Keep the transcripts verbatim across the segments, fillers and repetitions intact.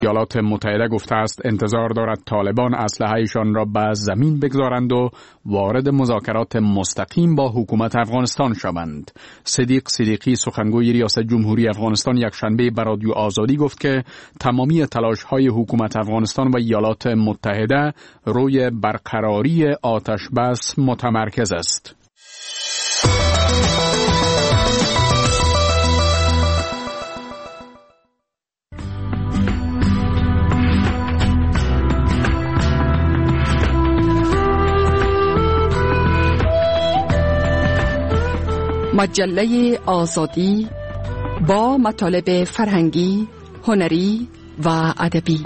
ایالات متحده گفته است انتظار دارد طالبان اسلحه‌شان را به زمین بگذارند و وارد مذاکرات مستقیم با حکومت افغانستان شوند. صدیق صدیقی سخنگوی ریاست جمهوری افغانستان یکشنبه به رادیو آزادی گفت که تمامی تلاش‌های حکومت افغانستان و ایالات متحده روی برقراری آتش بس متمرکز است. مجله آزادی با مطالب فرهنگی، هنری و ادبی.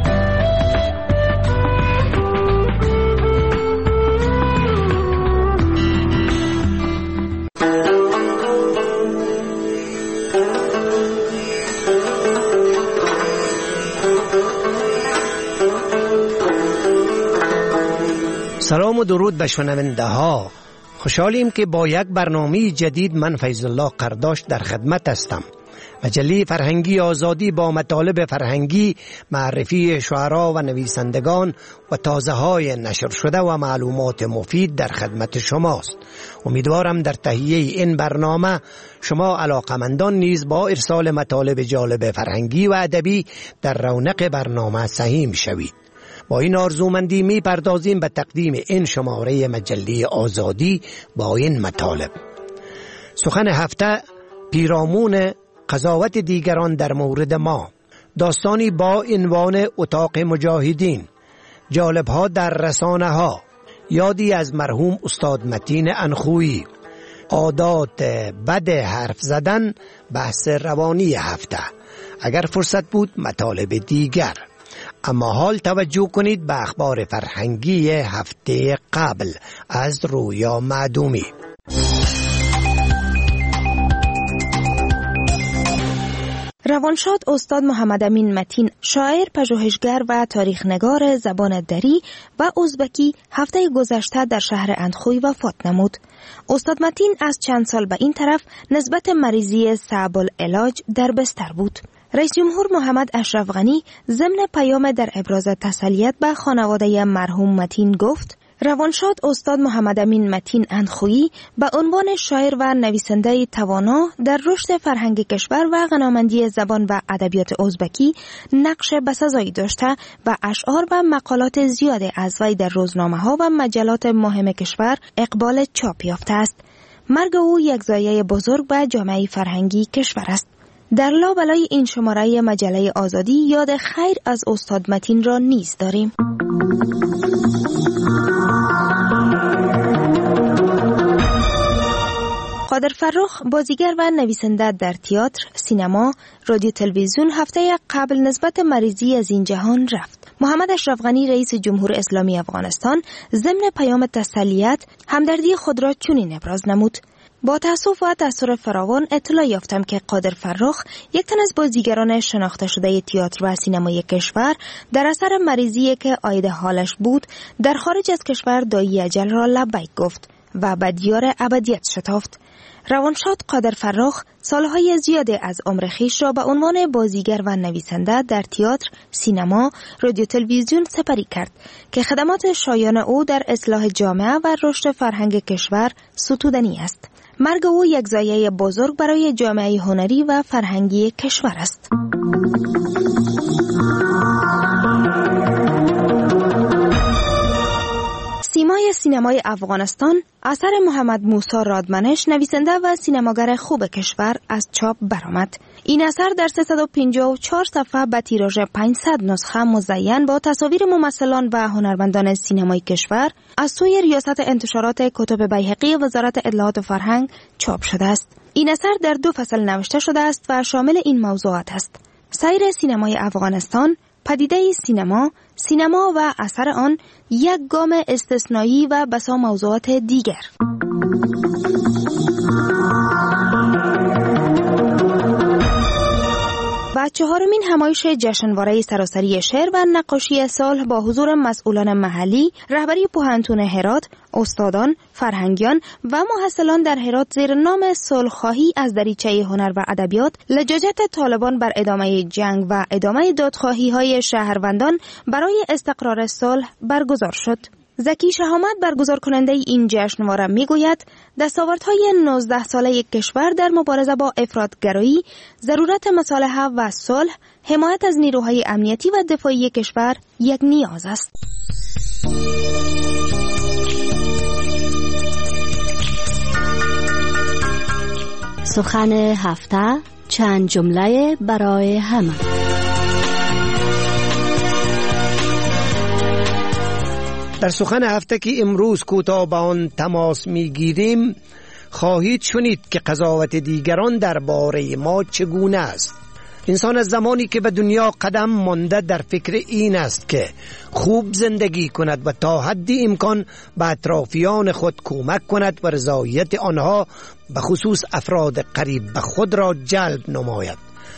سلام و درود به شنونده ها. خوشحالیم که با یک برنامه جدید من فیض الله قرداش در خدمت هستم. مجله فرهنگی آزادی با مطالب فرهنگی، معرفی شعرا و نویسندگان و تازه های نشر شده و معلومات مفید در خدمت شماست. امیدوارم در تهیه این برنامه شما علاقمندان نیز با ارسال مطالب جالب فرهنگی و ادبی در رونق برنامه سهیم شوید. با این آرزومندی می پردازیم به تقدیم این شماره مجله آزادی با این مطالب. سخن هفته پیرامون قضاوت دیگران در مورد ما، داستانی با عنوان اتاق مجاهدین، جالبها در رسانه ها، یادی از مرحوم استاد متین انخویی، عادات بد حرف زدن، بحث روانی هفته، اگر فرصت بود مطالب دیگر. اما حال توجه کنید به اخبار فرهنگی هفته قبل از رویا معدومی. روانشاد استاد محمد امین متین، شاعر، پژوهشگر و تاریخ‌نگار زبان دری و ازبکی، هفته گذشته در شهر اندخوی وفات نمود. استاد متین از چند سال به این طرف نسبت مریضی صعب العلاج در بستر بود. رئیس جمهور محمد اشرف غنی ضمن پیام در ابراز تسلیت به خانواده مرحوم متین گفت: روانشاد استاد محمد امین متین اندخویی به عنوان شاعر و نویسنده توانا در رشد فرهنگ کشور و غنامندی زبان و ادبیات ازبکی نقش بسزایی داشته و اشعار و مقالات زیادی از وی در روزنامه‌ها و مجلات مهم کشور اقبال چاپ یافته است. مرگ او یک ضایعه بزرگ به جامعه فرهنگی کشور است. در لابلای این شماره مجله آزادی یاد خیر از استاد متین را نیز داریم. قادر فرخ، بازیگر و نویسنده در تئاتر، سینما، رادیو، تلویزیون، هفته قبل نسبت مریضی از این جهان رفت. محمد اشرف غنی رئیس جمهور اسلامی افغانستان ضمن پیام تسلیت همدردی خود را چنین ابراز نمود: با تأسف و تأثیر فراوان اطلاع یافتم که قادر فرخ، یک تن از بازیگران شناخته شده تئاتر و سینمای کشور، در اثر مریضی که عاید حالش بود در خارج از کشور دایی اجل را لبیک گفت و به دیار ابدیت شتافت. روانشاد قادر فرخ سالهای زیادی از عمر خویش را به عنوان بازیگر و نویسنده در تئاتر، سینما، رادیو، تلویزیون سپری کرد که خدمات شایان او در اصلاح جامعه و رشد فرهنگ کشور ستودنی است. مرگ او یک ضایعه بزرگ برای جامعه هنری و فرهنگی کشور است. سیمای سینمای افغانستان، اثر محمد موسی رادمنش، نویسنده و سینماگر خوب کشور، از چاپ برآمد. این اثر در سیصد و پنجاه و چهار صفحه به تیراژ پانصد نسخه مزین با تصاویر ممثلان و هنرمندان سینمای کشور از سوی ریاست انتشارات کتب بیهقی وزارت اطلاعات و فرهنگ چاپ شده است. این اثر در دو فصل نوشته شده است و شامل این موضوعات است: سیر سینمای افغانستان، پدیده سینما، سینما و اثر آن، یک گام استثنایی و بسا موضوعات دیگر. و چهارمین همایش جشنواره سراسری شعر و نقاشی سال با حضور مسئولان محلی، رهبری پوهنتون هرات، استادان، فرهنگیان و محصلان در هرات زیر نام صلح‌خواهی از دریچه هنر و ادبیات، لجاجت طالبان بر ادامه جنگ و ادامه دادخواهی‌های شهروندان برای استقرار صلح برگزار شد. زکی شهامت برگزار کننده این جشنواره میگوید دستاوردهای نوزده ساله کشور در مبارزه با افراطگرایی، ضرورت مصالحه و صلح، حمایت از نیروهای امنیتی و دفاعی کشور یک نیاز است. سخن هفته، چند جمله برای همه. در سخن هفته که امروز کوتاه با آن تماس میگیریم خواهید شنید که قضاوت دیگران درباره ما چگونه است. انسان از زمانی که به دنیا قدم مانده در فکر این است که خوب زندگی کند و تا حدی امکان به اطرافیان خود کمک کند و رضایت آنها به خصوص افراد قریب به خود را جلب نماید.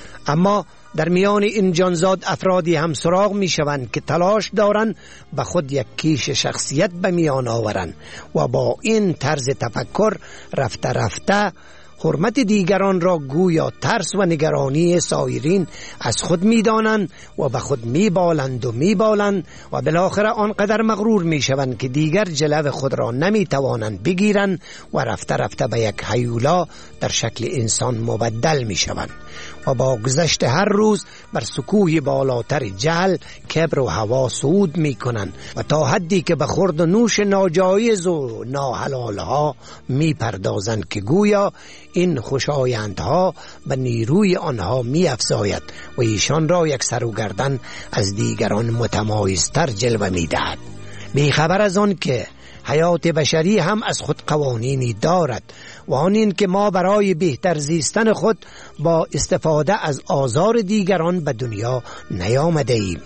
اما در میان این جانزاد افرادی هم سراغ می شوند که تلاش دارند به خود یک کیش شخصیت به میان آورند و با این طرز تفکر رفته رفته حرمت دیگران را گویا ترس و نگرانی سایرین از خود می دانند و به خود می بالند و می بالند و بالاخره آنقدر مغرور می شوند که دیگر جلو خود را نمی توانند بگیرند و رفته رفته به یک هیولا در شکل انسان مبدل می شوند و با گذشت هر روز بر سکوی بالاتر جهل، کبر و هوا صعود می کنند و تا حدی که به خورد و نوش ناجایز و ناحلال ها می پردازند که گویا این خوشایندها به نیروی آنها می افزاید و ایشان را یک سر و گردن از دیگران متمایزتر جلوه می دهد، بیخبر از آن که حیات بشری هم از خود قوانینی دارد و آن این که ما برای بهتر زیستن خود با استفاده از آزار دیگران به دنیا نیامده ایم.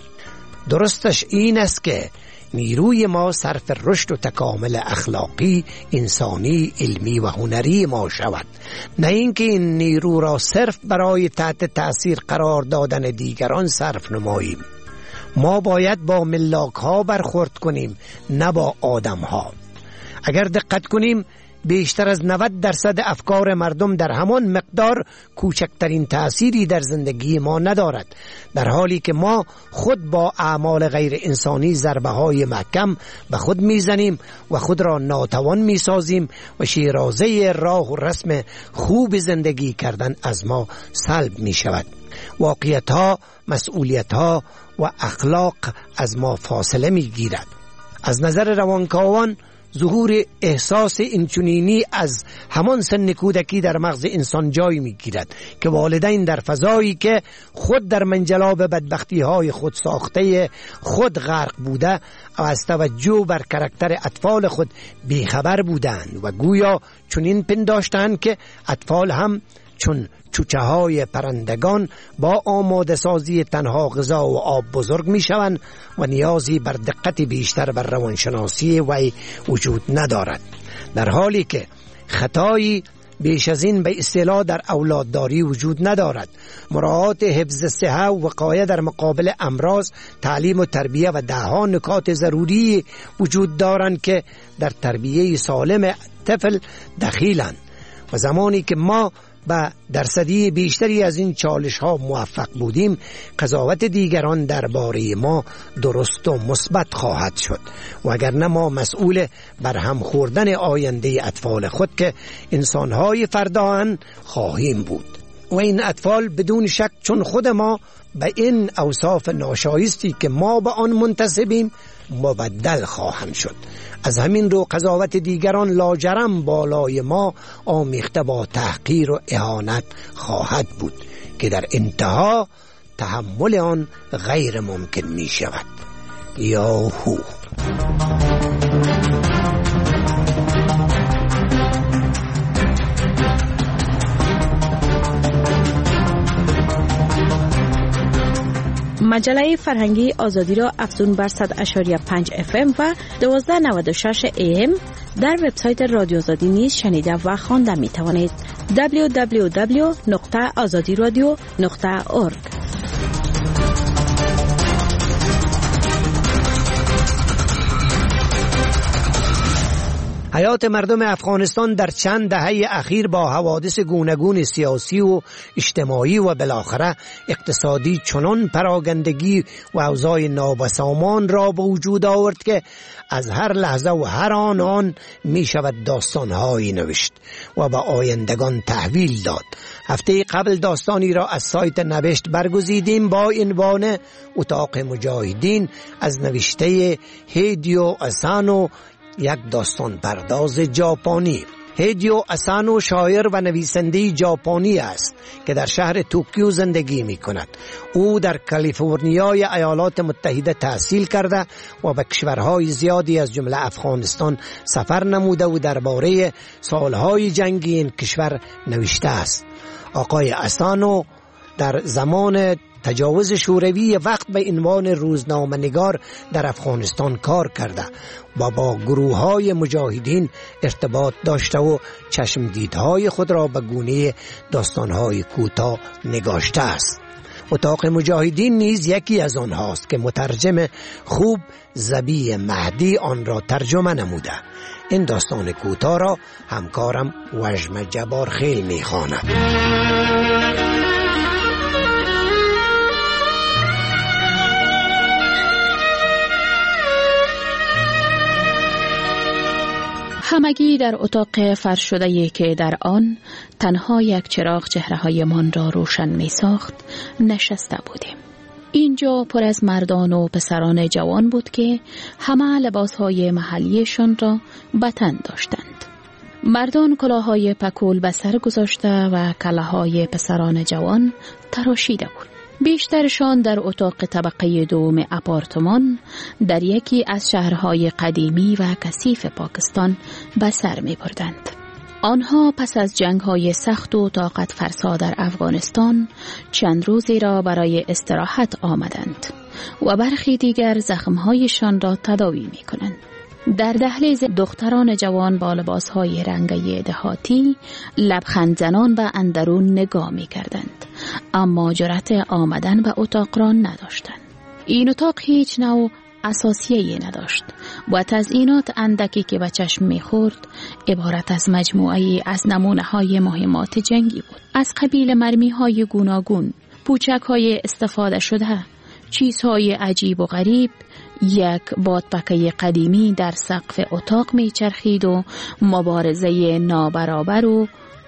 درستش این است که نیروی ما صرف رشد و تکامل اخلاقی، انسانی، علمی و هنری ما شود، نه اینکه این نیرو را صرف برای تحت تأثیر قرار دادن دیگران صرف نماییم. ما باید با ملاک ها برخورد کنیم، نه با آدم ها. اگر دقت کنیم بیشتر از نود درصد افکار مردم در همان مقدار کوچکترین تأثیری در زندگی ما ندارد، در حالی که ما خود با اعمال غیر انسانی ضربه های محکم به خود میزنیم و خود را ناتوان میسازیم و شیرازه راه و رسم خوب زندگی کردن از ما سلب می شود. واقعیت ها، مسئولیت ها و اخلاق از ما فاصله می گیرد. از نظر روانکاوان ظهور احساس اینچنینی از همان سن کودکی در مغز انسان جای می گیرد که والدین در فضایی که خود در منجلاب بدبختی های خود ساخته خود غرق بوده و از توجه بر کاراکتر اطفال خود بیخبر بودند و گویا چنین پنداشتند که اطفال هم چون چوچه های پرندگان با آماده سازی تنها غذا و آب بزرگ می شوند و نیازی بر دقت بیشتر بر روانشناسی وی وجود ندارد، در حالی که خطایی بیش از این به اصطلاح در اولادداری وجود ندارد. مراعات حفظ صحه و وقایه در مقابل امراض، تعلیم و تربیه و دهها نکات ضروری وجود دارند که در تربیه سالم طفل دخیلند و زمانی که ما با درصدی بیشتری از این چالش ها موفق بودیم، قضاوت دیگران درباره ما درست و مثبت خواهد شد و اگر نه ما مسئول برهم خوردن آینده اطفال خود که انسانهای فردااند خواهیم بود و این اطفال بدون شک چون خود ما به این اوصاف ناشایستی که ما به آن منتسبیم مبدل خواهند شد. از همین رو قضاوت دیگران لاجرم بالای ما آمیخته با تحقیر و اهانت خواهد بود که در انتها تحمل آن غیر ممکن می شود. یاهو. مجله فرهنگی آزادی را افزون بر صد و پنج اف ام و دوازده نود و شش ای ام در وبسایت رادیو آزادی نیز شنیده و خوانده می توانید. دبلیو دبلیو دبلیو دات آزادی رادیو دات اورگ حیات مردم افغانستان در چند دهه اخیر با حوادث گوناگون سیاسی و اجتماعی و بالاخره اقتصادی چنان پراگندگی و اوضاع نابسامان را به وجود آورد که از هر لحظه و هر آن آن می شود داستانهایی نوشت و به آیندگان تحویل داد. هفته قبل داستانی را از سایت نوشت برگزیدیم با عنوان اتاق مجاهدین از نوشته هیدیو اسانو، یک داستان پرداز ژاپنی. هیدیو اسانو شاعر و نویسنده ژاپنی است که در شهر توکیو زندگی می کند. او در کالیفرنیای ایالات متحده تحصیل کرده و به کشورهای زیادی از جمله افغانستان سفر نموده و درباره سالهای جنگی این کشور نوشته است. آقای اسانو در زمان تجاوز شوروی وقت به عنوان روزنامه‌نگار در افغانستان کار کرده و با گروه‌های مجاهدین ارتباط داشته و چشمدیدهای خود را به گونه داستان‌های کوتاه نگاشته است. اتاق مجاهدین نیز یکی از آنهاست که مترجم خوب زبی مهدی آن را ترجمه نموده. این داستان کوتاه را همکارم وژم جبارخیل می‌خواند. همگی در اتاق فرش شده‌ای که در آن تنها یک چراغ چهره‌های من را روشن می ساخت نشسته بودیم. اینجا پر از مردان و پسران جوان بود که همه لباسهای محلیشان را به تن داشتند. مردان کلاههای پکول به سر گذاشته و کلاههای پسران جوان تراشیده بود. بیشترشان در اتاق طبقه دوم آپارتمان در یکی از شهرهای قدیمی و کثیف پاکستان به سر می بردند. آنها پس از جنگ‌های سخت و طاقت فرسا در افغانستان چند روزی را برای استراحت آمدند و برخی دیگر زخم‌هایشان را تداوی می کنند. در دهلیز دختران جوان با لباسهای رنگی دهاتی لبخند زنان به اندرون نگاه می کردند، اما جرأت آمدن به اتاق را نداشتند. این اتاق هیچ نوع اساسیه‌ای نداشت و تزئینات اندکی که به چشم می‌خورد عبارت از مجموعه‌ای از نمونه‌های مهمات جنگی بود، از قبیل مرمی‌های گوناگون، پوچک‌های استفاده شده، چیزهای عجیب و غریب. یک بادپکه قدیمی در سقف اتاق میچرخید و مبارزه نابرابر و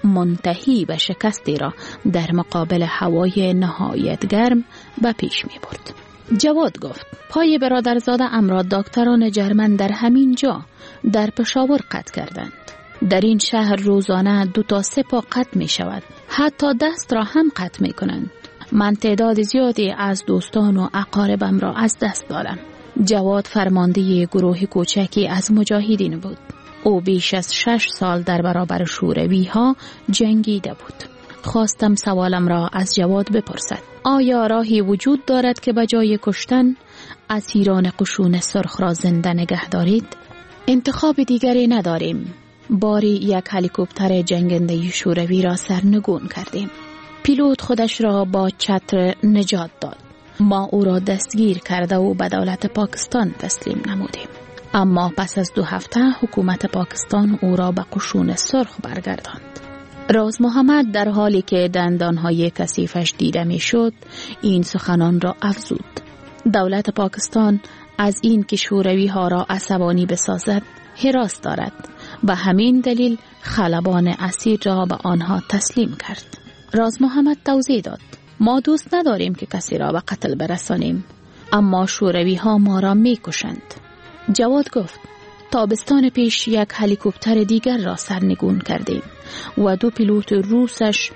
منتهی به شکستی را در مقابل هوای نهایت گرم به پیش می برد. جواد گفت پای برادرزاده امرا دکتران جرمن در همین جا در پشاور قطع کردند. در این شهر روزانه دو تا سه پا قطع می شود، حتی دست را هم قطع می کنند. من تعداد زیادی از دوستان و اقاربم را از دست دادم. جواد فرمانده گروه کوچکی از مجاهدین بود. او بیش از شش سال در برابر شوروی ها جنگیده بود. خواستم سوالم را از جواد بپرسد. آیا راهی وجود دارد که به جای کشتن اسیران قشون سرخ را زنده نگه دارید؟ انتخاب دیگری نداریم. باری یک هلیکوپتر جنگنده شوروی را سرنگون کردیم. پیلوت خودش را با چتر نجات داد. ما او را دستگیر کرده و به دولت پاکستان تسلیم نمودیم. اما پس از دو هفته حکومت پاکستان او را به قشون سرخ برگرداند. راز محمد در حالی که دندانهای کثیفش دیده می شد این سخنان را افزود. دولت پاکستان از این که شوروی ها را عصبانی بسازد هراس دارد و همین دلیل خلبان اسیر را به آنها تسلیم کرد. راز محمد توضیح داد ما دوست نداریم که کسی را به قتل برسانیم، اما شوروی ها ما را می کشند. جواد گفت تابستان پیش یک هلیکوپتر دیگر را سرنگون کردیم و دو پیلوت روسش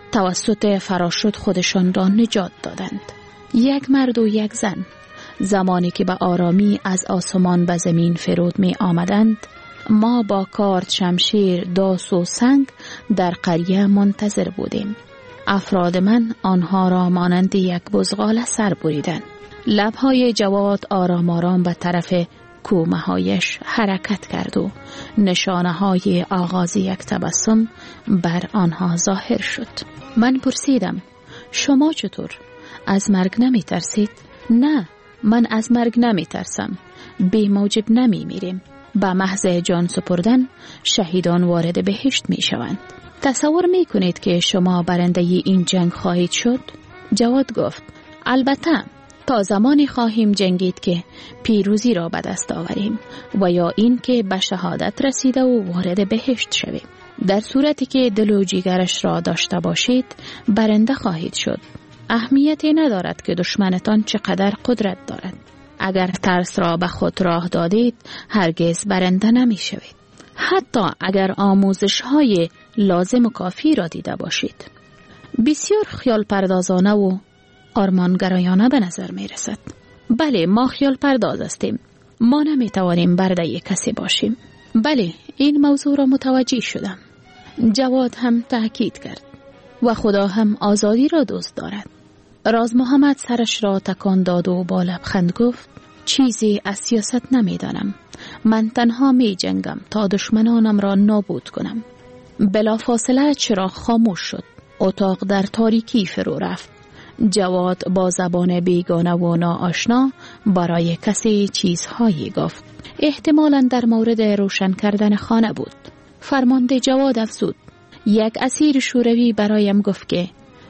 توسط فراشوت خودشان را نجات دادند. یک مرد و یک زن. زمانی که به آرامی از آسمان به زمین فرود می آمدند ما با کارد، شمشیر، داس و سنگ در قریه منتظر بودیم. افراد من آنها را مانند یک بزغاله سر بریدند. لبهای جواد آرام آرام به طرف کومه هایش حرکت کرد و نشانه های آغاز یک تبسم بر آنها ظاهر شد. من پرسیدم شما چطور؟ از مرگ نمی ترسید؟ نه، من از مرگ نمی ترسم. بی موجب نمی میریم. به محض جان سپردن شهیدان وارد بهشت می شوند. تصور می کنید که شما برنده این جنگ خواهید شد؟ جواد گفت البته تا زمانی خواهیم جنگید که پیروزی را به دست آوریم و یا این که به شهادت رسیده و وارد بهشت شویم. در صورتی که دل و جیگرش را داشته باشید برنده خواهید شد. اهمیتی ندارد که دشمنتان چقدر قدرت دارد. اگر ترس را به خود راه دادید هرگز برنده نمی شوید. حتی اگر آموزش های لازم و کافی را دیده باشید. بسیار خیال پردازانه و آرمانگرایانه به نظر می رسد. بله ما خیال پرداز هستیم. ما نمی توانیم برده کسی باشیم. بله این موضوع را متوجه شدم. جواد هم تأکید کرد و خدا هم آزادی را دوست دارد. راز محمد سرش را تکان داد و با لبخند گفت چیزی از سیاست نمی دانم. من تنها می جنگم تا دشمنانم را نابود کنم. بلافاصله چراغ خاموش شد. اتاق در تاریکی فرو رفت. جواد با زبان بیگانه و ناآشنا برای کسی چیزهایی گفت. احتمالاً در مورد روشن کردن خانه بود. فرمانده جواد افزود یک اسیر شوروی برایم گفت که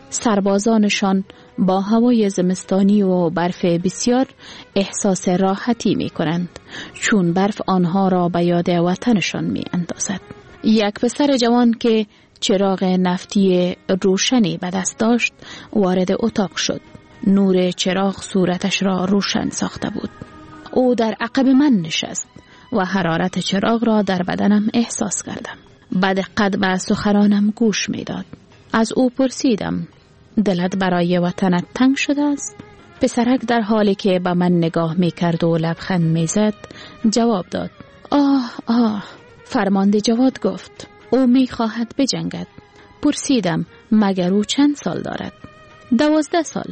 سربازانشان با هوای زمستانی و برف بسیار احساس راحتی می کنند چون برف آنها را به یاد وطنشان می اندازد. یک پسر جوان که چراغ نفتی روشنی به دست داشت وارد اتاق شد. نور چراغ صورتش را روشن ساخته بود. او در عقب من نشست و حرارت چراغ را در بدنم احساس کردم. به دقت به سخنانم گوش می داد. از او پرسیدم دلت برای وطنت تنگ شده است؟ پسرک در حالی که به من نگاه می کرد و لبخند می زد جواب داد آه آه. فرمانده جواد گفت او می خواهد بجنگد. پرسیدم مگر او چند سال دارد؟ دوازده سال.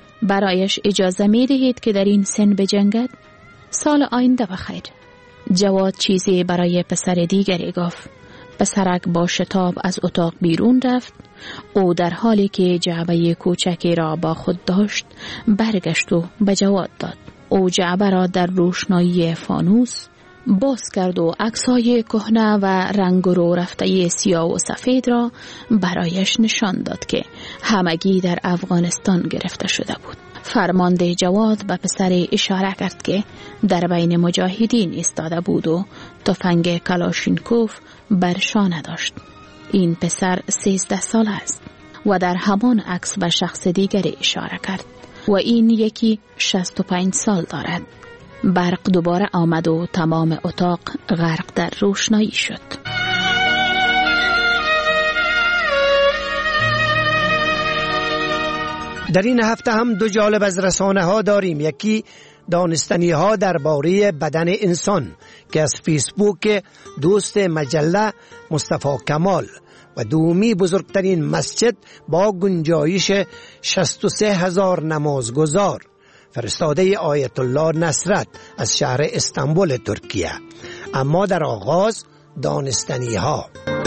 برایش اجازه می دهید که در این سن بجنگد؟ سال آینده بخیر. جواد چیزی برای پسر دیگری گفت. پسرک با شتاب از اتاق بیرون رفت. او در حالی که جعبه کوچکی را با خود داشت برگشت و به جواد داد. او جعبه را در روشنایی فانوس باز کرد و عکس‌های کهنه و رنگ رو رفته سیاه و سفید را برایش نشان داد که همگی در افغانستان گرفته شده بود. فرمانده جواد به پسر اشاره کرد که در بین مجاهدین ایستاده بود و تفنگ کلاشینکوف بر شانه داشت. این پسر سیزده سال است و در همان عکس به شخص دیگری اشاره کرد و این یکی شصت و پنج سال دارد. برق دوباره آمد و تمام اتاق غرق در روشنایی شد. در این هفته هم دو جالب از رسانه ها داریم. یکی دانستنی ها درباره بدن انسان که از فیسبوک دوست مجله مصطفی کمال و دومی بزرگترین مسجد با گنجایش شصت و سه هزار نمازگزار فرستاده آیت الله نصرت از شهر استانبول ترکیه. اما در آغاز دانستنی ها.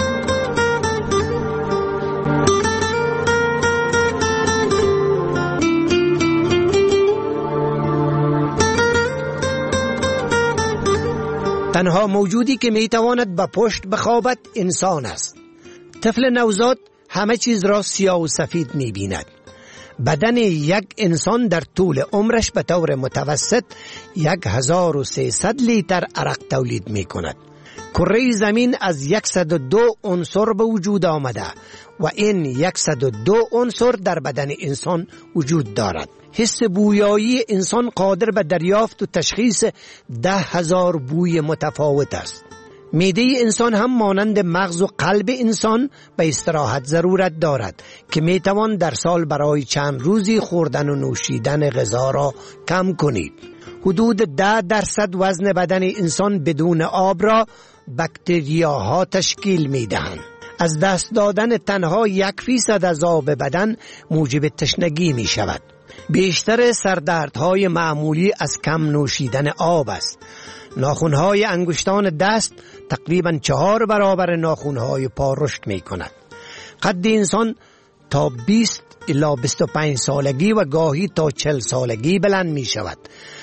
تنها موجودی که میتواند به پشت بخوابد انسان است. طفل نوزاد همه چیز را سیاه و سفید میبیند. بدن یک انسان در طول عمرش به طور متوسط یک هزار و سیصد لیتر عرق تولید می کند. کره زمین از صد و دو عنصر به وجود آمده و این صد و دو عنصر در بدن انسان وجود دارد. حس بویایی انسان قادر به دریافت و تشخیص ده هزار بوی متفاوت است. معده انسان هم مانند مغز و قلب انسان به استراحت ضرورت دارد که میتوان در سال برای چند روزی خوردن و نوشیدن غذا را کم کنید. حدود ده درصد وزن بدن انسان بدون آب را باکتریاها تشکیل میدهند. از دست دادن تنها یک فیصد از آب بدن موجب تشنگی می شود. بیشتر سردردهای معمولی از کم نوشیدن آب است. ناخنهای انگشتان دست تقریباً چهار برابر ناخنهای پا رشد می کند. قد انسان تا بیست الی بیست و پنج سالگی و گاهی تا چهل سالگی بلند می شود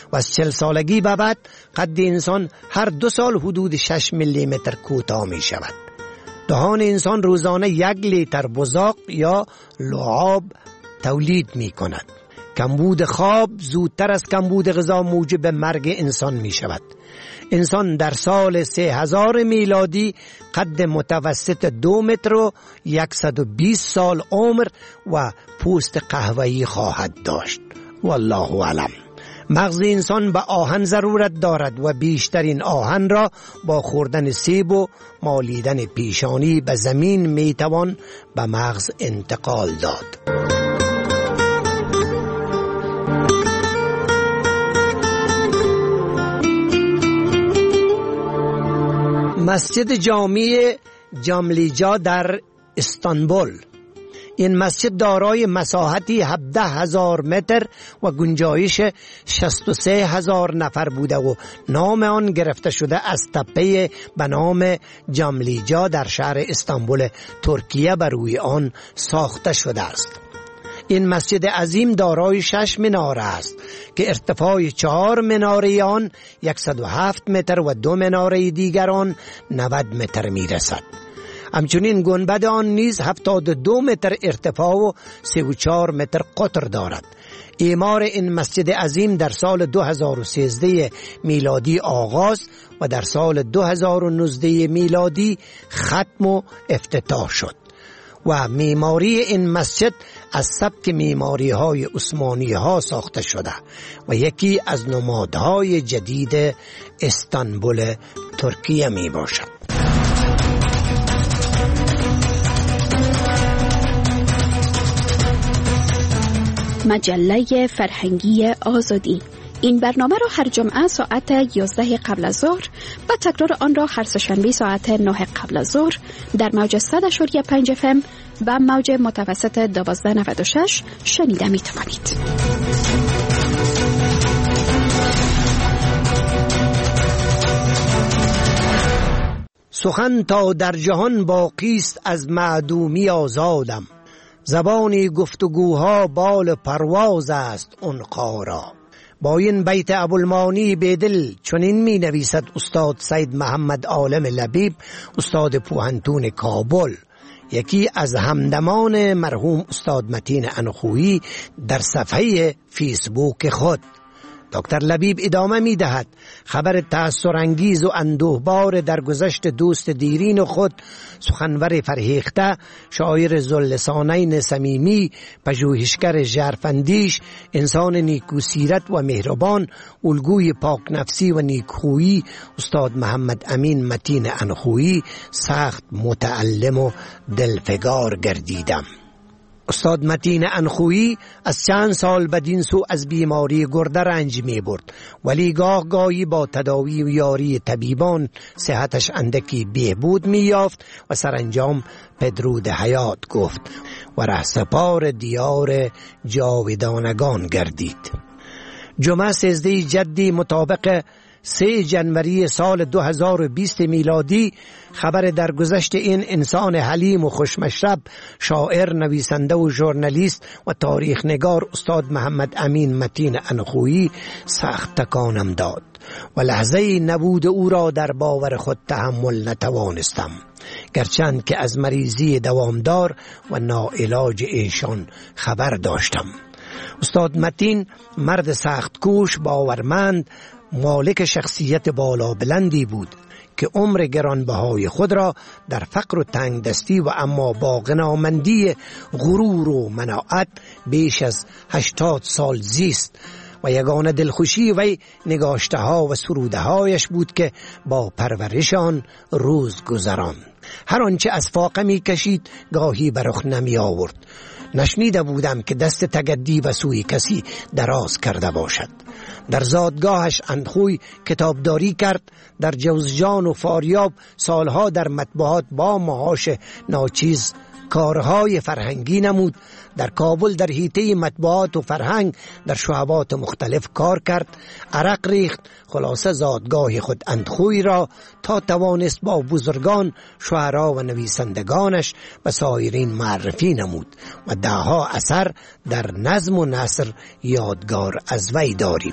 و از چل سالگی به بعد قد انسان هر دو سال حدود شش میلی متر کوتاه می شود. دهان انسان روزانه یک لیتر بزاق یا لعاب تولید می کند. کمبود خواب زودتر از کمبود غذا موجب مرگ انسان می شود. انسان در سال سه هزار میلادی قد متوسط دو متر و صد و بیست سال عمر و پوست قهوه‌ای خواهد داشت. والله اعلم. مغز انسان به آهن ضرورت دارد و بیشترین آهن را با خوردن سیب و مالیدن پیشانی به زمین میتوان به مغز انتقال داد. مسجد جامع جاملیجا در استانبول. این مسجد دارای مساحتی هفده هزار متر و گنجایش شصت و سه هزار نفر بوده و نام آن گرفته شده از تپه به نام جاملیجا در شهر استانبول ترکیه بر روی آن ساخته شده است. این مسجد عظیم دارای شش مناره است که ارتفاع چهار مناره آن صد و هفت متر و دو مناره دیگر آن نود متر می رسد. همچنین گنبد آن نیز هفتاد و دو متر ارتفاع و سی و چهار متر قطر دارد. اعمار این مسجد عظیم در سال دو هزار و سیزده میلادی آغاز و در سال دو هزار و نوزده میلادی ختم و افتتاح شد و معماری این مسجد از سبک معماری های عثمانی ها ساخته شده و یکی از نمادهای جدید استانبول ترکیه می باشد. مجله فرهنگی آزادی. این برنامه را هر جمعه ساعت یازده قبل از ظهر و تکرار آن را هر سه‌شنبه ساعت نه قبل از ظهر در موج صد و پنج اف ام و موج متوسط دوازده نود و شش شنیده می توانید. سخن تا در جهان باقی است از معدومی آزادم، زبانی گفتگوها بال پرواز است اون قارا. با این بیت ابوالمانی بیدل چنین می نویسد استاد سید محمد عالم لبیب، استاد پوهنتون کابل، یکی از همدمان مرحوم استاد متین انخویی در صفحه فیسبوک خود. دکتر لبیب ادامه می دهد خبر تأثرانگیز و اندوهبار در گذشت دوست دیرین خود، سخنور فرهیخته، شاعر ذواللسانین صمیمی، پژوهشگر ژرفاندیش، انسان نیکوسیرت و مهربان، الگوی پاک نفسی و نیکخویی، استاد محمد امین متین انخویی، سخت متعلم و دلفگار گردیدم. استاد متین انخویی از چند سال بدین سو از بیماری گرده رنج می برد، ولی گاه گاهی با تداوی و یاری طبیبان صحتش اندکی بهبود می یافت و سرانجام پدرود حیات گفت و رهسپار دیار جاودانگان گردید. جمعه سیزده جدی مطابق سه ژانویه سال دو هزار و بیست میلادی خبر درگذشت این انسان حلیم و خوشمشرب، شاعر، نویسنده و ژورنالیست و تاریخ نگار استاد محمد امین متین انخویی سخت تکانم داد و لحظه نبود او را در باور خود تحمل نتوانستم، گرچند که از مریضی دوامدار و ناعلاج ایشان خبر داشتم. استاد متین مرد سخت کوش، باورمند، مالک شخصیت بالا بلندی بود که عمر گرانبهای خود را در فقر و تنگ دستی و اما با غنامندی، غرور و مناعت بیش از هشتاد سال زیست و یگانه دلخوشی وی نگاشته ها و سروده هایش بود که با پرورشان روز گذران. هر آنچه از فاقه می کشید گاهی برخ نمی آورد. نشنیده بودم که دست تگدی و سوی کسی دراز کرده باشد. در زادگاهش اندخوی کتابداری کرد، در جوزجان و فاریاب سالها در مطبوعات با معاش ناچیز کارهای فرهنگی نمود. در کابل در حیطه مطبوعات و فرهنگ در شعبات مختلف کار کرد، عرق ریخت. خلاصه زادگاه خود اندخوی را تا توانست با بزرگان، شعرا و نویسندگانش و سایرین معرفی نمود و دهها اثر در نظم و نثر یادگار از وی داریم.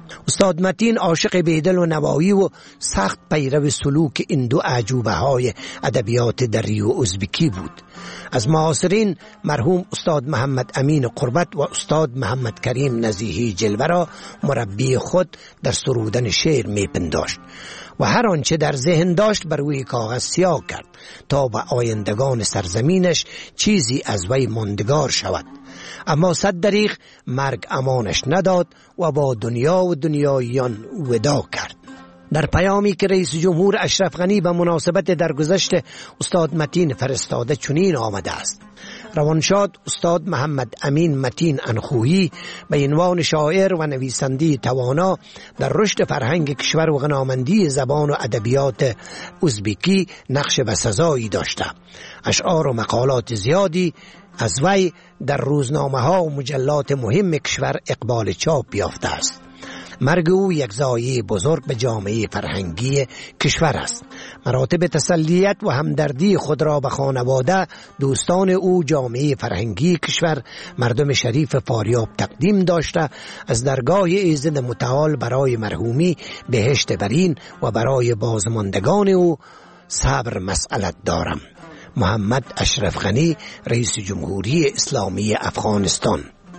استاد متین عاشق بیدل و نوایی و سخت پیرو سلوک این دو اعجوبه های ادبیات دری و ازبکی بود. از معاصرین مرحوم استاد محمد امین قربت و استاد محمد کریم نزیهی جلوه را مربی خود در سرودن شعر می پنداشت و هر آنچه در ذهن داشت بر روی کاغذ سیاه کرد تا به آیندگان سرزمینش چیزی از وی ماندگار شود. اما صد دریغ مرگ امانش نداد و با دنیا و دنیاییان وداع کرد. در پیامی که رئیس جمهور اشرف غنی به مناسبت درگذشت استاد متین فرستاده چنین آمده است: روانشاد استاد محمد امین متین انخویی به عنوان شاعر و نویسنده توانا در رشد فرهنگ کشور و غنامندی زبان و ادبیات ازبکی نقش بسزایی داشته. اشعار و مقالات زیادی از وی در روزنامه ها و مجلات مهم کشور اقبال چاپ یافته است. مرگ او یک ضایعه بزرگ به جامعه فرهنگی کشور است. مراتب تسلیت و همدردی خود را به خانواده، دوستان او، جامعه فرهنگی کشور، مردم شریف فاریاب تقدیم داشته. از درگاه ایزد متعال برای مرحومی بهشت برین و برای بازماندگان او صبر مسئلت دارم. محمد اشرف غنی، رئیس جمهوری اسلامی افغانستان.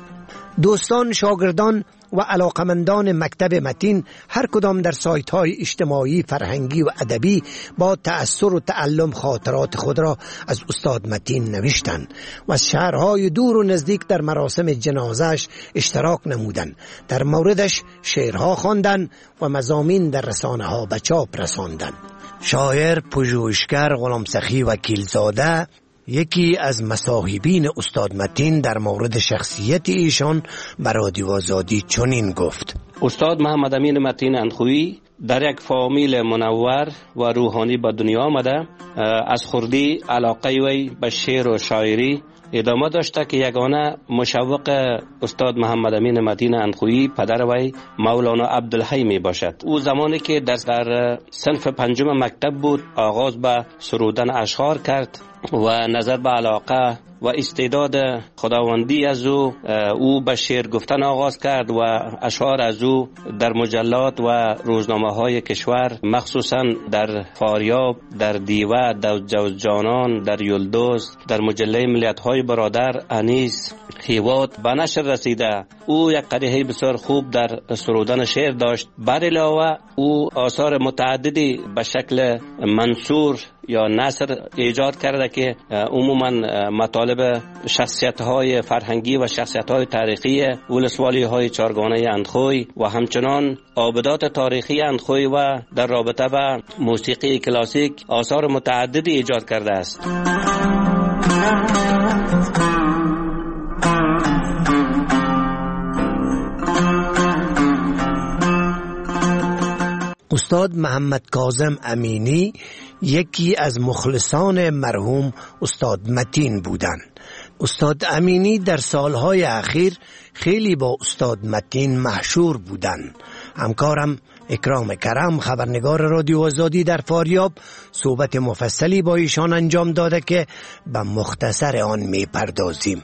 دوستان، شاگردان و علاقمندان مکتب متین هر کدام در سایت های اجتماعی، فرهنگی و ادبی با تأثر و تعلم خاطرات خود را از استاد متین نوشتند و از شهرهای دور و نزدیک در مراسم جنازش اشتراک نمودند. در موردش شعرها خواندند و مضامین در رسانه ها به چاپ رساندند. شاعر پژوهشگر غلام سخی وکیلزاده، یکی از مصاحبین استاد متین، در مورد شخصیت ایشان بر رادیو آزادی چنین گفت: استاد محمد امین متین انخویی در یک فامیل منور و روحانی به دنیا آمده. از خردی علاقه وی به شعر و شاعری ادامه داشته که یگانه مشوق استاد محمد امین متین انخویی پدر وی مولانا عبدالحی می باشد. او زمانی که در, در صنف پنجم مکتب بود آغاز به سرودن اشعار کرد و نظر به علاقه و استعداد خداوندی از او او به شعر گفتن آغاز کرد و اشعار از او در مجلات و روزنامه های کشور، مخصوصا در فاریاب، در دیوه، در جوزجانان، در یلدوز، در مجله ملیت های برادر، انیس، هیوات به نشر رسیده. او یک قدیه بسیار خوب در سرودن شعر داشت. بر علاوه او آثار متعددی به شکل منثور یا نثر ایجاد کرده که عموما مطالب شخصیت های فرهنگی و شخصیت های تاریخی ولسوالی های چارگانه اندخوی و همچنان آبدات تاریخی اندخوی و در رابطه با موسیقی کلاسیک آثار متعددی ایجاد کرده است. استاد محمد کاظم امینی یکی از مخلصان مرحوم استاد متین بودند. استاد امینی در سالهای اخیر خیلی با استاد متین مشهور بودند. همکارم اکرام کرم، خبرنگار رادیو آزادی در فاریاب، صحبت مفصلی با ایشان انجام داده که به مختصر آن می پردازیم.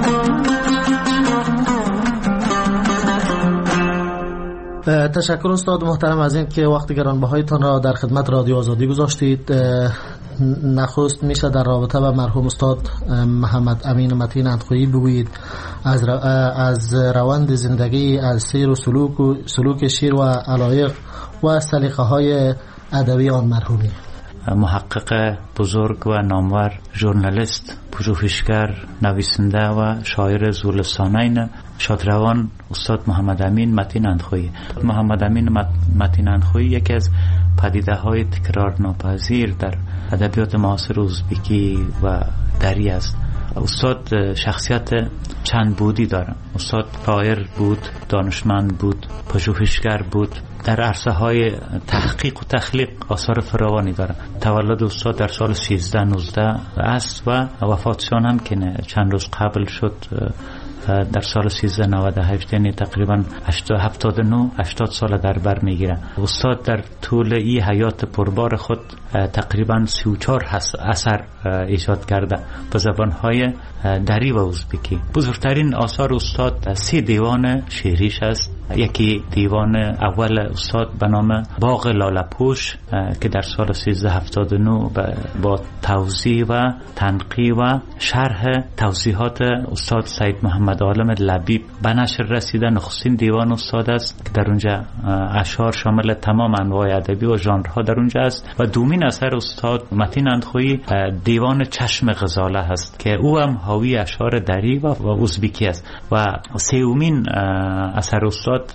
تشکر استاد محترم از این که وقت گرانبهایتان را در خدمت رادیو آزادی گذاشتید. نخست میشه در رابطه با مرحوم استاد محمد امین متین انخویی بگویید از از روند زندگی، از سیر و سلوک و سلوک شیر و علایق و سلیقه های ادبی آن مرحومی. محقق بزرگ و نامور، ژورنالیست، پژوهشگر، نویسنده و شاعر زولستانین شادروان استاد محمد امین متین انخویی. محمد امین متین انخویی یکی از پدیده های تکرار ناپذیر در ادبیات معاصر ازبکی و دری است. استاد شخصیت چند بودی داره. استاد شاعر بود، دانشمند بود، پژوهشگر بود، در عرصه های تحقیق و تخلیق آثار فراوانی داره. تولد استاد در سال سیزده نوزده است و وفاتشان هم که چند روز قبل شد در سال سیزده نود و هشت، یعنی تقریبا هفتاد و نه هشتاد سال در بر میگیره. استاد در طول این حیات پربار خود تقریبا سی و چهار اثر ایجاد کرده به زبانهای دری و ازبکی. بزرگترین آثار استاد سی دیوان شعریش است یکی دیوان اول استاد به نام باغ لاله‌پوش که در سال سیزده هفتاد و نه با توضیح و تنقیح و شرح توضیحات استاد سید محمد عالم لبیب به نشر رسیده. نخستین دیوان استاد است که در اونجا اشعار شامل تمام انواع ادبی و ژانرها در اونجا است. و دومین اثر استاد متین اندخویی دیوان چشم غزاله است که او هم حاوی اشعار دری و ازبکی است. و سومین اثر استاد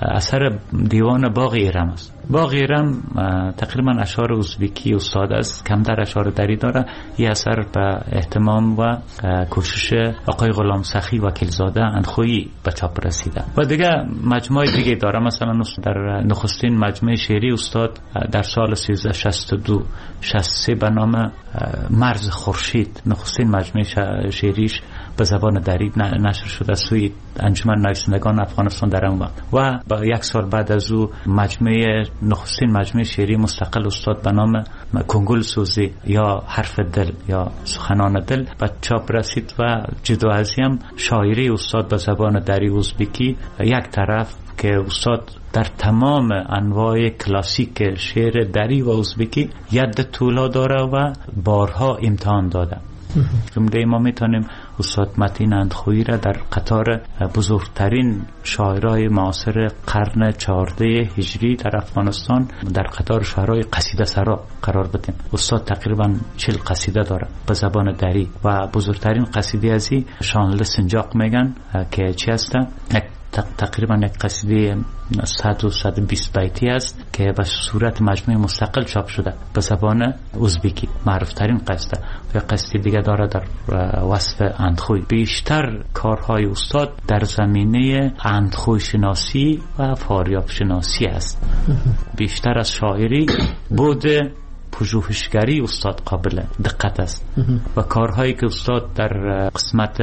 اثر دیوان باغ ایرم است. باغ ایرم تقریبا اشعار ازبکی استاد است، کمتر اشعار دری داره. این اثر به اهتمام و کوشش آقای غلام سخی وکیلزاده اندخویی به چاپ رسیده. و دیگه مجموعه دیگه داره، مثلا در نخستین مجموعه شعری استاد در سال سیزده شصت و دو شصت و سه به نام مرز خورشید، نخستین مجموعه شعریش به زبان دری نشر شده سوی انجمن نویسندگان افغانستان در اون وقت. و با یک سال بعد از او مجموعه نخستین مجموعه شعری مستقل استاد به نام کنگل سوزی یا حرف دل یا سخنان دل به چاپ رسید. و جدا ازی هم شاعری استاد به زبان دری ازبکی یک طرف که استاد در تمام انواع کلاسیک شعر دری و ازبکی ید طولا داره و بارها امتحان داده. جمله ما میتونیم استاد متین اندخویی را در قطار بزرگترین شاعرای معاصر قرن چهارده هجری در افغانستان در قطار شاعرای قصیده سرا قرار بدیم. استاد تقریبا چهل قصیده داره به زبان دری و بزرگترین قصیده ازی شانل سنجاق میگن که چی هسته؟ تقریبا یک قصیده صد و صد و بیست بیتی است که به صورت مجموعه مستقل چاپ شده به زبان ازبکی، معروف ترین قصیده. و قصیده دیگه داره در وصف اندخوی. بیشتر کارهای استاد در زمینه اندخوی شناسی و فاریاب شناسی است. بیشتر از شاعری بود پژوهشگری استاد قابل دقت است و کارهایی که استاد در قسمت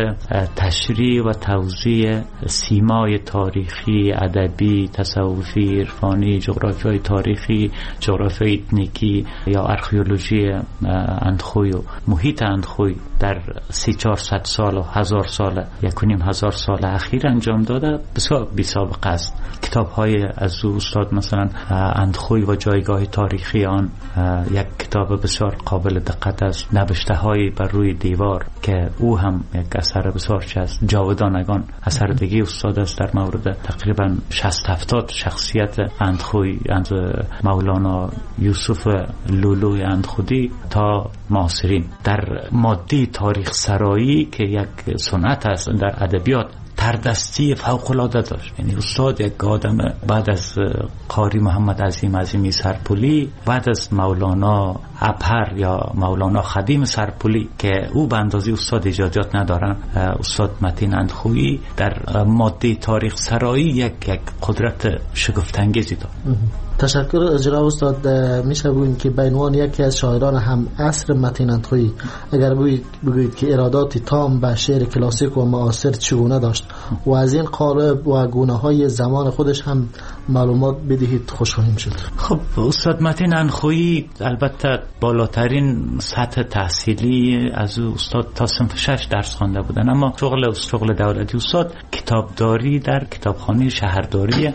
تشریح و توضیح سیمای تاریخی، ادبی، تصوفی، عرفانی، جغرافیای تاریخی، جغرافیای اتنیکی یا آرکئولوژی اندخوی و محیط اندخوی در سی چهارصد سال و هزار سال یک و نیم هزار سال اخیر انجام داده بسیار بی سابقه است. کتاب‌های از او استاد مثلا اندخوی و جایگاه تاریخی آن یک کتاب بسیار قابل دقت است. نوشته های بر روی دیوار که او هم یک اثر بسیار چه است. جاودانگان اثر دیگه استاد است در مورد تقریبا شصت هفتاد شخصیت اندخوی، از مولانا یوسف لولوی اندخودی تا معاصرین. در ماده تاریخ سرایی که یک صنعت است در ادبیات، تردستی فوق العاده داشت. یعنی استاد یک آدم بعد از قاری محمد عظیم عظیمی سرپولی، بعد از مولانا ابهر یا مولانا خدیم سرپولی که او به اندازه استاد ایجادیات ندارن، استاد متین اندخویی در ماده تاریخ سرایی یک یک قدرت شگفت انگیزی داشت. تشکر جناب استاد. میشه بگویید که به عنوان یکی از شاعران هم عصر متین اندخویی اگر بگویید که ارادات تام به شعر کلاسیک و معاصر چگونه داشت و از این قالب و گونه‌های زمان خودش هم معلومات بدهید خوشحالیم شد. خب استاد متین اندخویی البته بالاترین سطح تحصیلی از او استاد تا صنف شش درس خوانده بودن، اما شغل شغل دولتی استاد کتابداری در کتابخانه شهرداری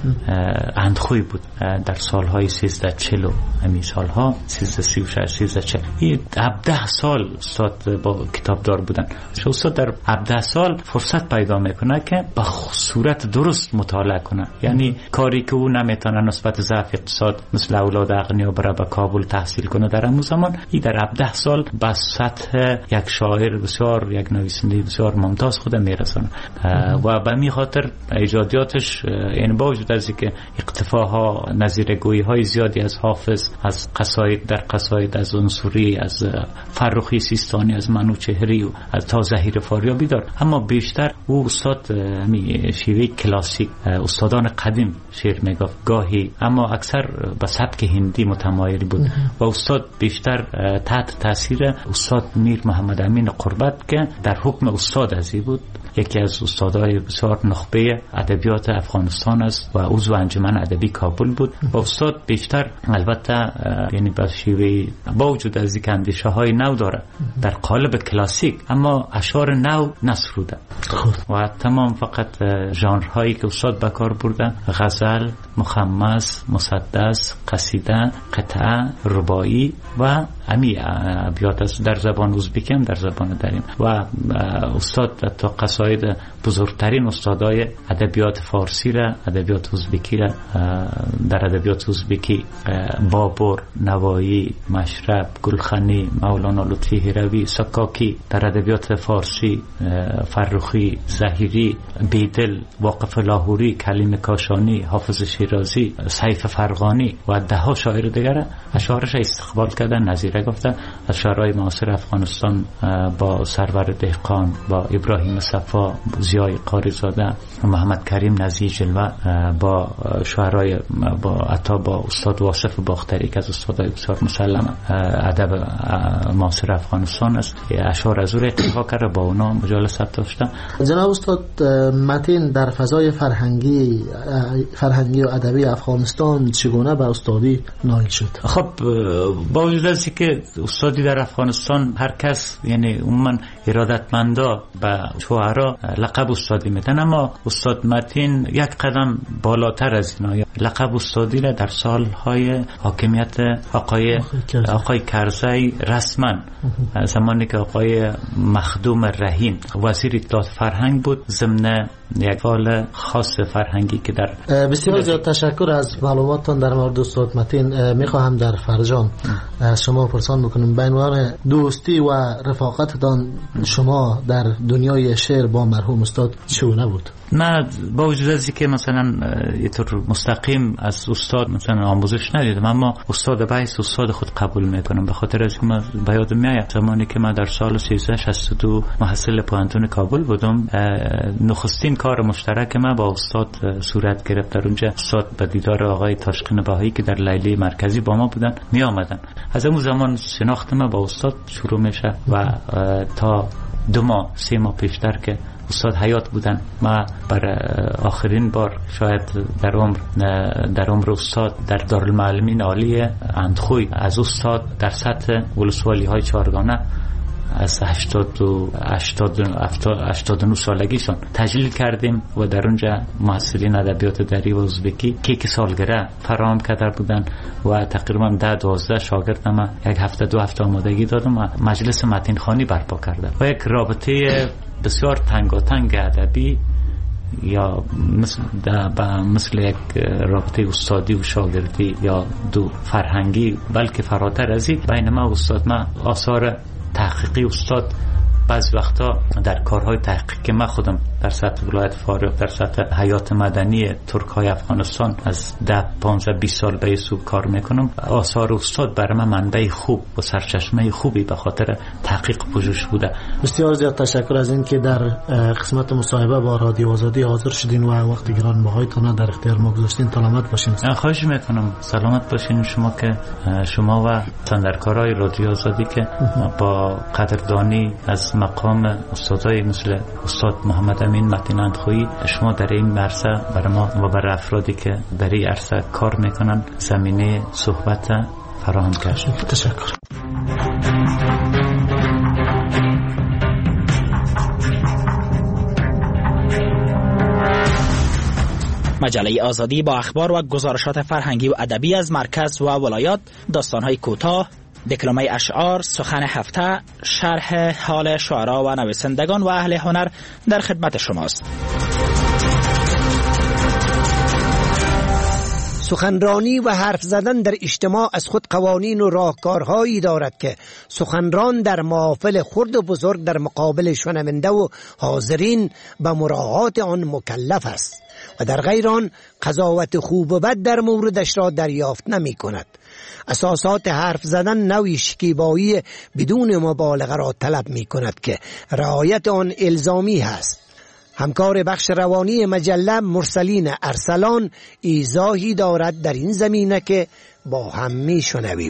اندخویی بود در سالهای سیزده چل و همین سالها سیزده سی و شش سیزده چل. این هفده سال استاد با کتابدار بودن. استاد در هفده سال فرصت پیدا میکنه که به صورت درست مطالعه کنه. یعنی کاری که او نمیتونه نسبت ضعف اقتصاد مثل اولاد اغنیا بره به کابل تحصیل کنه در همون زمان، این در هفده سال به سطح یک شاعر بسیار، یک نویسنده بسیار ممتاز خود میرسونه و به می خاطر ایجادیاتش این با وجود از اینکه اقتفاها نظیرگویی های زیادی از حافظ، از قصاید در قصاید، از عنصری، از فرخی سیستانی، از منوچهری و از تا زهیر فاریابی دار، اما بیشتر او استاد می شیوه کلاسیک استادان قدیم شعر میگفت گاهی، اما اکثر به سبک هندی متمایل بود و استاد بیشتر تحت تاثیر استاد میر محمد امین قربت که در حکم استاد ازی بود، یکی از استادای بسیار نخبه ادبیات افغانستان است و عضو انجمن ادبی کابل بود و استاد بیشتر البته یعنی با شیوه با وجود از اینکه اندیشه های نو داره در قالب کلاسیک، اما اشعار نو نسروده و تمام فقط ژانرهایی که استاد به کار برده، غزل، مخمس، مسدس، قصیده، قطعه، رباعی و امی ابیات است در زبان ازبکی هم در زبان دریم و استاد تا قصاید بزرگترین استادای ادبیات فارسی را، ادبیات ازبکی را در ادبیات ازبکی بابر، نوایی، مشرب، گلخانی، مولانا لطفی هروی، سکاکی، در ادبیات فارسی فرخی، زهیری، بیدل، واقف لاهوری، کلیم کاشانی، حافظ شیرازی، سیف فرغانی و ده ها شاعر دیگر اشعارش استقبال کردن، نظیره گفتن. از شاعرای معاصر افغانستان با سرور دهقان، با ابراهیم صفا، ضیای قاریزاده، محمد کریم نزی جلوه، با شاعرای با عطا با استاد واصف باختری که از استادای بسیار مسلم ادب معاصر افغانستان است، اشعار از او را اقتبا کرده، با اونا مجالست داشتم. جناب استاد متین در فضای فرهنگی فرهنگی و ادبی افغانستان چگونه به استادی نائل شد؟ خب با وجود از که استادی در افغانستان هر کس یعنی عموما ارادتمندا به شعرا لقب استادی میدن، اما استاد متین یک قدم بالاتر از اینا لقب استادی را در سالهای حاکمیت آقای آقای کرزی رسما زمانی که آقای مخدوم رهین وزیر اطلاعات فرهنگ بود ضمن یک فعال خاص فرهنگی که در بسیار زیاد تشکر از معلوماتتان در مورد استاد متین. میخواهم در فرجام از شما پرسان بکنم به عنوان دوستی و رفاقتتان شما در دنیای شعر با مرحوم استاد چگونه بود؟ من با وجود از اینکه مثلا یه طور مستقیم از استاد مثلا آموزش ندیدم، اما استاد بایس استاد خود قبول میکنم، به خاطر از که من به یاد میاد زمانی که من در سال سیزده شصت و دو محصل پوهنتون کابل بودم، نخستین کار مشترک من با استاد صورت گرفت. در اونجا استاد به دیدار آقای تاشقین بهایی که در لیلی مرکزی با ما بودن می آمدن. از اون زمان شناخت من با استاد شروع میشه و تا دو ماه سه ماه پیشتر که استاد حیات بودن، ما بر آخرین بار شاید در عمر در عمر استاد در دارالمعلمین عالی اندخوی از استاد در سطح ولسوالی های چهارگانه از هشتاد و هشتاد و نه سالگیشون تجلیل کردیم و در اونجا محصلین ادبیات دری و ازبکی کیک سالگرد فراهم کرده بودن و تقریبا ده دوازده شاگرد ما یک هفته دو هفته آمادگی دادم و مجلس متین خوانی برپا کرده و یک رابطه بسیار تنگاتنگ ادبی یا مثل مثل یک رابطه استادی و شاگردی یا دو فرهنگی بلکه فراتر از این بین ما و استاد. ما آثار تحقیقی استاد بعض وقتا در کارهای تحقیقی من خودم در سطح ولایت فاریاب در سطح حیات مدنی ترک‌های افغانستان از ده پانزده بیست سال به سو کار میکنم. آثار استاد برای من منبع خوب و سرچشمه خوبی به خاطر تحقیق پژوهش بوده. بسیار زیاد تشکر از این که در قسمت مصاحبه با رادیو آزادی حاضر شدین و وقت گرانبهایتان در اختیار ما گذاشتین. سلامت باشین. خواهش میکنم سلامت باشین شما که شما و سندرکارای رادیو آزادی که با قدردانی از مقام استادای مثل استاد محمد امین متین اندخویی شما در این عرصه برای ما و برای افرادی که در این عرصه کار میکنن زمینه صحبت فراهم کردید. تشکر. مجله آزادی با اخبار و گزارشات فرهنگی و ادبی از مرکز و ولایات، داستان‌های کوتاه، دکلمه اشعار، سخن هفته، شرح حال شعرا و نویسندگان و اهل هنر در خدمت شماست. سخنرانی و حرف زدن در اجتماع از خود قوانین و راهکارهایی دارد که سخنران در محافل خرد و بزرگ در مقابل شنونده و حاضرین به مراعات آن مکلف است و در غیر آن قضاوت خوب و بد در موردش را دریافت نمی کند. اساسات حرف زدن نوعی شکیبایی بدون مبالغه را طلب می کند که رعایت آن الزامی است. همکار بخش روانی مجله مرسلین ارسلان ایضاحی دارد در این زمینه که با هم می شنویم.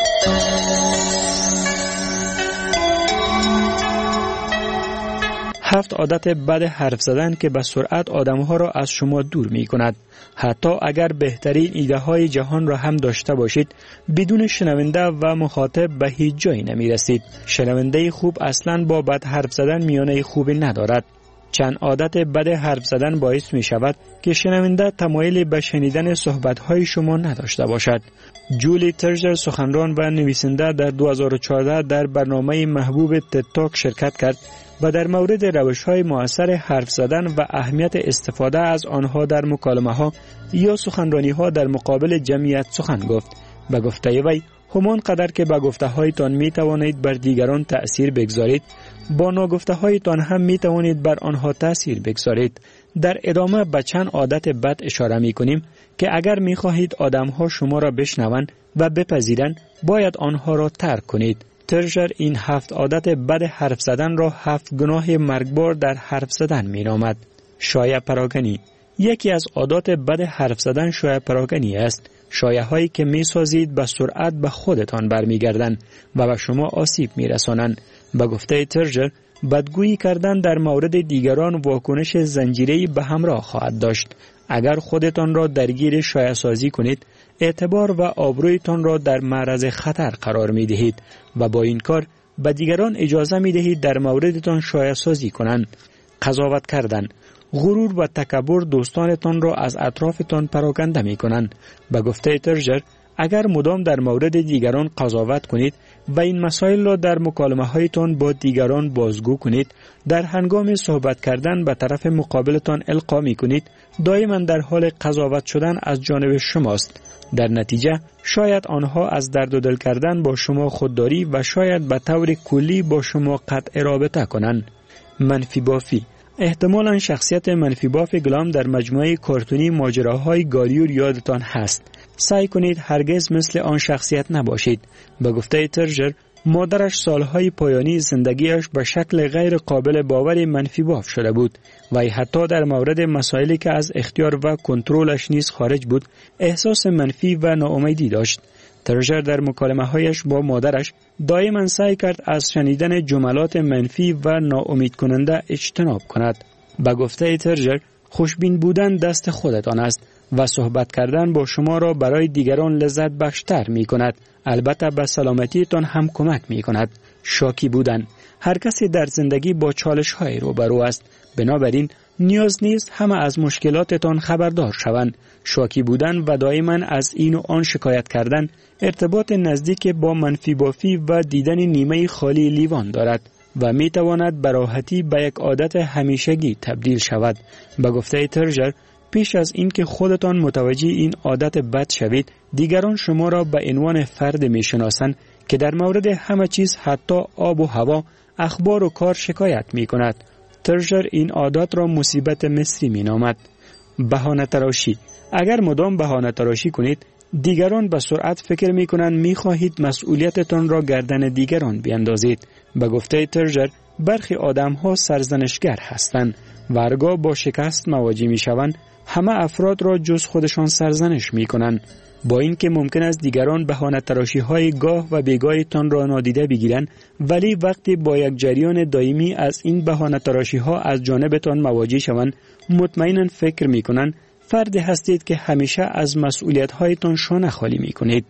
هفت عادت بد حرف زدن که به سرعت آدمها را از شما دور می کند. حتی اگر بهترین ایده های جهان را هم داشته باشید، بدون شنونده و مخاطب به هیچ جایی نمی رسید. شنونده خوب اصلاً با بد حرف زدن میانه خوبی ندارد. چند عادت بد حرف زدن باعث می شود که شنونده تمایل به شنیدن صحبت های شما نداشته باشد. جولی ترژر، سخنران و نویسنده، در دو هزار و چهارده در برنامه محبوب تد تاک شرکت کرد و در مورد روش‌های مؤثر حرف زدن و اهمیت استفاده از آنها در مکالمه‌ها یا سخنرانی‌ها در مقابل جمعیت سخن گفت. به گفته وی، همان قدر که به گفته‌هایتان می‌توانید بر دیگران تأثیر بگذارید، با ناگفته‌هایتان هم می‌توانید بر آنها تأثیر بگذارید. در ادامه به چند عادت بد اشاره می‌کنیم که اگر می‌خواهید آدم‌ها شما را بشنوند و بپذیرند، باید آنها را ترک کنید. ترژر این هفت عادت بد حرف زدن را هفت گناه مرگبار در حرف زدن می نامد. شایعه پراکنی. یکی از عادات بد حرف زدن شایعه پراکنی است. شایعه هایی که می سازید به سرعت به خودتان برمیگردند و به شما آسیب می رسانند. به گفته ترژر، بدگویی کردن در مورد دیگران واکنش زنجیره‌ای به همراه خواهد داشت. اگر خودتان را درگیر شایعه سازی کنید، اعتبار و آبرویتان را در معرض خطر قرار می دهید و با این کار به دیگران اجازه می دهید در موردتان شایعه سازی کنند. قضاوت کردن. غرور و تکبر دوستانتان را از اطرافتان پراکنده می کنند. به گفته ترژر، اگر مدام در مورد دیگران قضاوت کنید و این مسائل را در مکالمه هایتان با دیگران بازگو کنید، در هنگام صحبت کردن به طرف مقابلتان القا می کنید، دائما در حال قضاوت شدن از جانب شماست. در نتیجه شاید آنها از درد و دل کردن با شما خودداری و شاید به طور کلی با شما قطع رابطه کنند. منفی بافی. احتمالاً شخصیت منفی باف گلام در مجموعه کارتونی ماجراهای گالیور یادتان هست. سعی کنید هرگز مثل آن شخصیت نباشید. به گفته ترژر، مادرش سالهای پایانی زندگیش به شکل غیر قابل باور منفی باف شده بود و حتی در مورد مسائلی که از اختیار و کنترلش نیز خارج بود، احساس منفی و ناامیدی داشت. ترژر در مکالمه هایش با مادرش دائما سعی کرد از شنیدن جملات منفی و ناامید کننده اجتناب کند. به گفته ترژر، خوشبین بودن دست خودتان است و صحبت کردن با شما را برای دیگران لذت بخشتر می کند. البته به سلامتیتان هم کمک می کند. شاکی بودن. هر کسی در زندگی با چالش های روبرو است. بنابراین نیاز نیست همه از مشکلاتتان خبردار شوند. شاکی بودن و دائما از این و آن شکایت کردن ارتباط نزدیک با منفی بافی و دیدن نیمه خالی لیوان دارد و می تواند به راحتی به یک عادت همیشگی تبدیل شود. به گفته ترژر، پیش از اینکه خودتان متوجه این عادت بد شوید، دیگران شما را به عنوان فرد می شناسند که در مورد همه چیز، حتی آب و هوا، اخبار و کار شکایت می کند. ترژر این عادت را مصیبت مصری می نامد. بهانه تراشی. اگر مدام بهانه تراشی کنید، دیگران به سرعت فکر می کنند می خواهید مسئولیتتان را گردن دیگران بیندازید. به گفته ترژر، برخی آدم ها سرزنشگر هستند و هرگاه با شکست مواجه می شوند، همه افراد را جز خودشان سرزنش می کنند. با اینکه ممکن است دیگران بهانه تراشی های گاه و بیگاهتان را نادیده بگیرند، ولی وقتی با یک جریان دائمی از این بهانه تراشی ها از جانبتان مواجه شوند، مطمئنا فکر می کنند فردی هستید که همیشه از مسئولیت هایتان شانه خالی می کنید.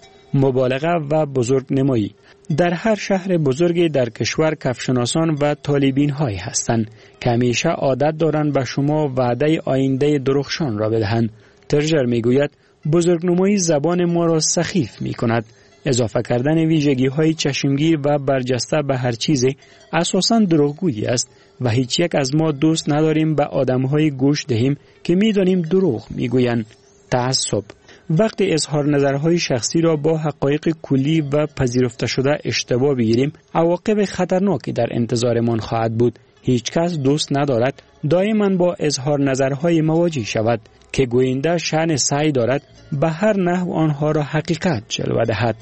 مبالغه و بزرگ نمایی. در هر شهر بزرگی در کشور کفشناسان و طالبین هایی هستند که همیشه عادت دارند به شما وعده آینده درخشان را بدهند. ترژر می گوید بزرگنمایی زبان ما را سخیف می کند. اضافه کردن ویژگی های چشمگیر و برجسته به هر چیزی اساساً دروغگویی است و هیچ یک از ما دوست نداریم به آدم های گوش دهیم که می دانیم دروغ می گویند. تعصب. وقتی اظهار نظرهای شخصی را با حقایق کلی و پذیرفته شده اشتباه بگیریم، عواقب خطرناکی در انتظارمان خواهد بود. هیچ کس دوست ندارد دائما با اظهار نظرهای مواجه شود که گوینده شأن سعی دارد به هر نحو آنها را حقیقت جلوه دهد.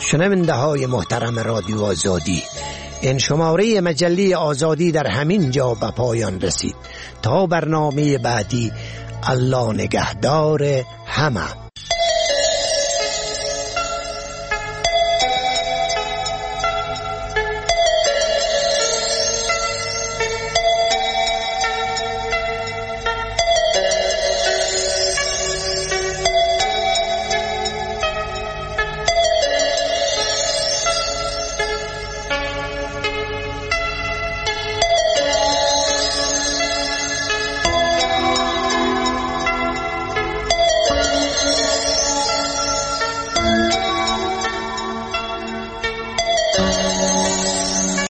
شنونده های محترم رادیو آزادی، این شماره مجله آزادی در همین جا به پایان رسید. تا برنامه بعدی، الله نگهدار همه.